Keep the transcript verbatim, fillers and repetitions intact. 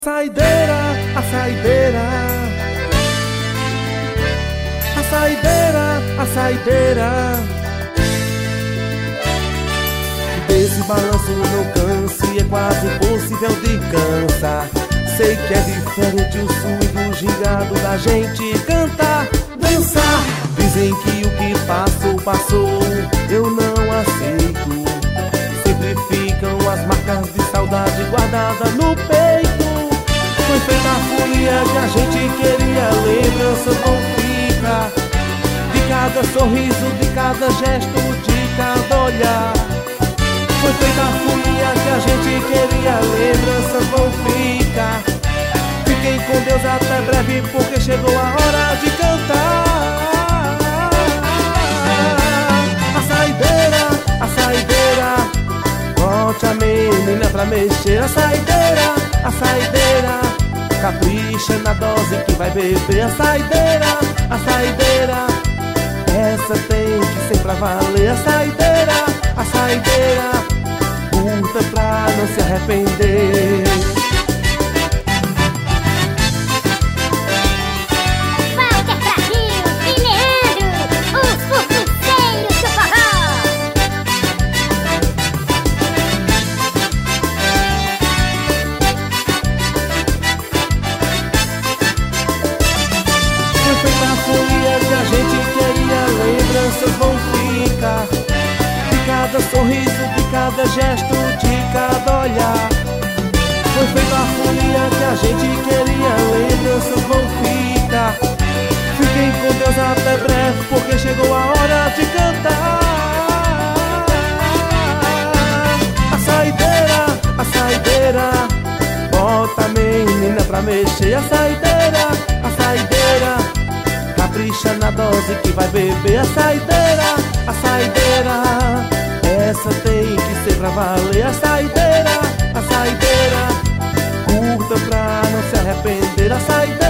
Saideira, a saideira, a saideira, a saideira. Desse balanço não canse, é quase impossível de cansar. Sei que é diferente o swing do gingado da gente cantar, dançar. Dizem que o que passou, passou, eu não aceito. Sempre ficam as marcas de saudade guardadas no peito. Foi feita a folia que a gente queria, lembranças vão ficar de cada sorriso, de cada gesto, de cada olhar. Foi feita a folia que a gente queria, lembranças vão ficar. Fiquem com Deus até breve, porque chegou a hora de cantar. A saideira, a saideira, bote a menina pra mexer. A saideira, a saideira, capricha na dose que vai beber. A saideira, a saideira, essa tem que ser pra valer. A saideira, a saideira, curta pra não se arrepender. Que a gente queria, lembranças vão ficar de cada sorriso, de cada gesto, de cada olhar. Foi feita a folia que a gente queria, lembranças vão ficar. Fiquem com Deus até breve, porque chegou a hora de cantar. A saideira, a saideira, bota a menina pra mexer. A saideira, a saideira, capricha na dose que vai beber. A saideira, a saideira, essa tem que ser pra valer. A saideira, a saideira, curta pra não se arrepender. A saideira.